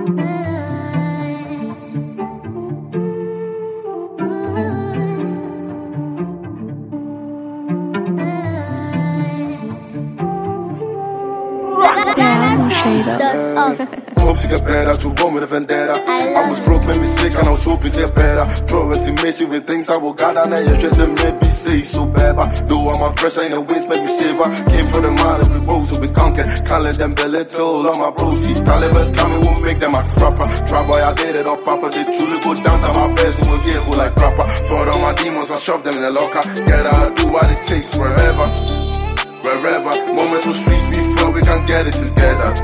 Hope to get better, to run with a vendetta. I was broke, made me sick, and I was hoping to get better. Draw estimation with things I will gather. Now you're just and maybe say so bad. But though I'm a fresh, ain't no wins, make me savor. Came for the mind and we rose, so we conquered. Can't let them belittle all my bros. These Talibans coming, won't make them act proper. Try boy, I did it all proper. They truly go down to my best and we'll get like proper. Fought all my demons, I shoved them in the locker. Get out, do what it takes wherever. Moments on streets we flow, we can get it together.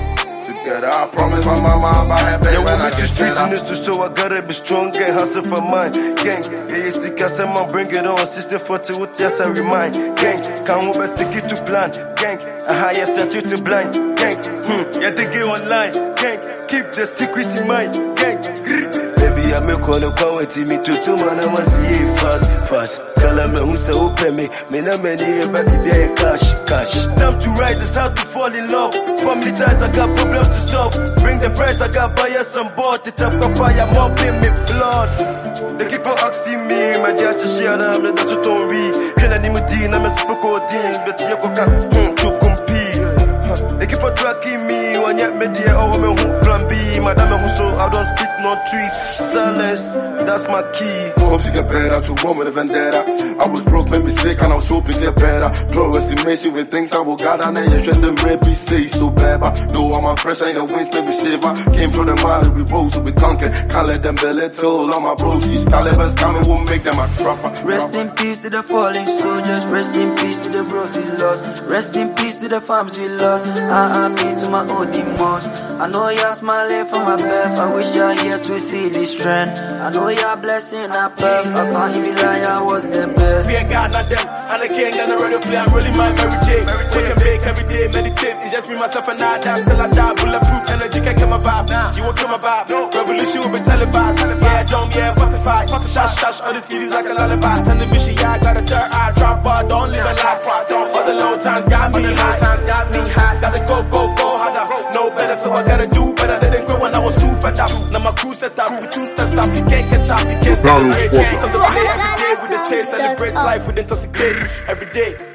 I promise my mama I'll buy her baby when I get streets in this too, so I gotta be strong and hustle for mine. Gang, yeah, you see, cause man, bring it on. 60-40 with yes, I remind. Gang, can't move a sticky to plan. Gang, I hire set you to blind. Gang, yeah, they get online. Gang, keep the secrets in mind. Gang, baby, I make all the quality me to man, I want to see it fast. Tell me who say open me no many, but they cash. Time to rise, it's how to fall in love. Family ties, I got problems to solve. Bring the price, I got buyers some board. It up a fire, mopping me blood. They keep on asking me, my judge to share them, that's what don't read. Can I name a dean, I'm a spokodine, but you can compete. They keep on tracking me, one yet media, or me who plan B. Madame who so I don't speak no tweet. Silence, that's my key. Hope to get better, to run with a vendetta. I was broke, made me sick, and I was hoping to get better. Draw estimation with things I will gather. Now you're stressed and maybe say so bad. But though I'm a fresh, ain't no wins, make me shiver. Came from the mind and we rose, so we conquered. Can't let them belittle all my bros. These Talibans coming, won't make them act proper. Rest in peace to the fallen soldiers. Rest in peace to the bros we lost. Rest in peace to the farms we lost. R.I.P. to my old demons. I know you're smiling from my birth. I wish you're here to see this trend. I know you're blessing our path. I can't even lie, I was the best. We ain't got not them, and I can't get no radio play. I'm really my Mary J. Wake and bake every day, meditate. It's just me, myself, and I die till I die. Bulletproof energy can't kill my vibe. You won't kill my vibe. Revolution will be televised. Yeah, dome, yeah, 45. Shush, all these kiddies like a lullaby. Television, yeah, I got a third eye. Drop bar, don't live a lie. All the low times got me high. Gotta go harder. No better, so I gotta do better. They didn't quit when I was too fed up. Now my crew set up with 2 steps up. You can't catch up, you can't stand the play. Come to play every day with the chase. Celebrate life with intoxicate every day.